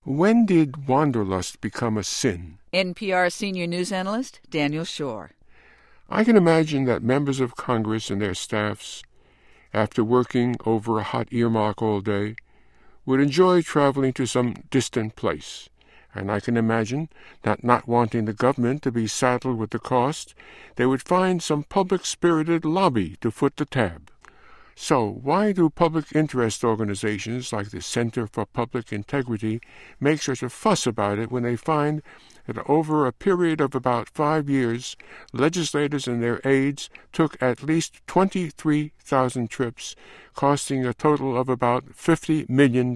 When did wanderlust become a sin? NPR senior news analyst Daniel Schorr. I can imagine that members of Congress and their staffs, after working over a hot earmark all day, would enjoy traveling to some distant place. And I can imagine that, not wanting the government to be saddled with the cost, they would find some public-spirited lobby to foot the tab. So why do public interest organizations like the Center for Public Integrity make such a fuss about it when they find that over a period of about 5 years, legislators and their aides took at least 23,000 trips, costing a total of about $50 million?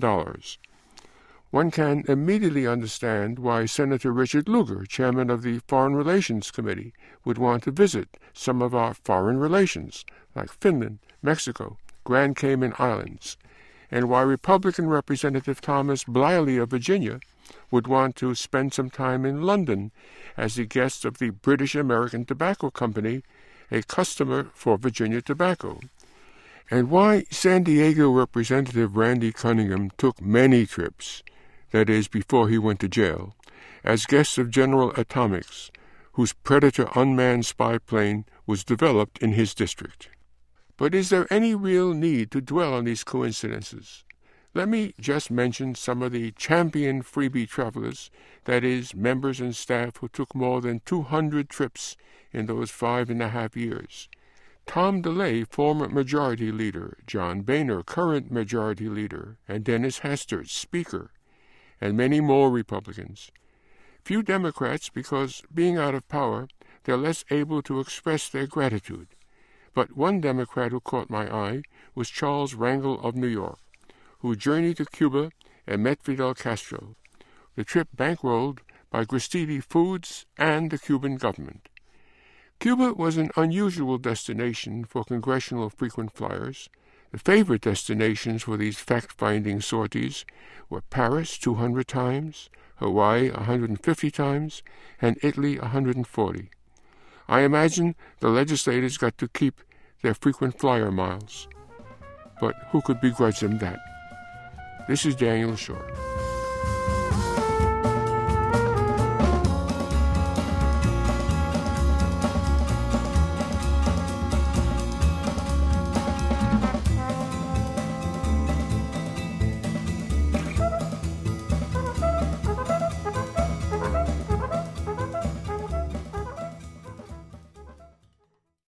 One can immediately understand why Senator Richard Lugar, chairman of the Foreign Relations Committee, would want to visit some of our foreign relations, like Finland, Mexico, Grand Cayman Islands, and why Republican Representative Thomas Bliley of Virginia would want to spend some time in London as the guest of the British American Tobacco Company, a customer for Virginia Tobacco, and why San Diego Representative Randy Cunningham took many trips, that is, before he went to jail, as guest of General Atomics, whose Predator unmanned spy plane was developed in his district. But is there any real need to dwell on these coincidences? Let me just mention some of the champion freebie travelers, that is, members and staff who took more than 200 trips in those 5.5 years. Tom DeLay, former Majority Leader, John Boehner, current Majority Leader, and Dennis Hastert, Speaker, and many more Republicans. Few Democrats because, being out of power, they're less able to express their gratitude. But one Democrat who caught my eye was Charles Rangel of New York, who journeyed to Cuba and met Fidel Castro, the trip bankrolled by Gristiti Foods and the Cuban government. Cuba was an unusual destination for congressional frequent flyers. The favorite destinations for these fact-finding sorties were Paris 200 times, Hawaii 150 times, and Italy 140. I imagine the legislators got to keep their frequent flyer miles. But who could begrudge them that? This is Daniel Schorr.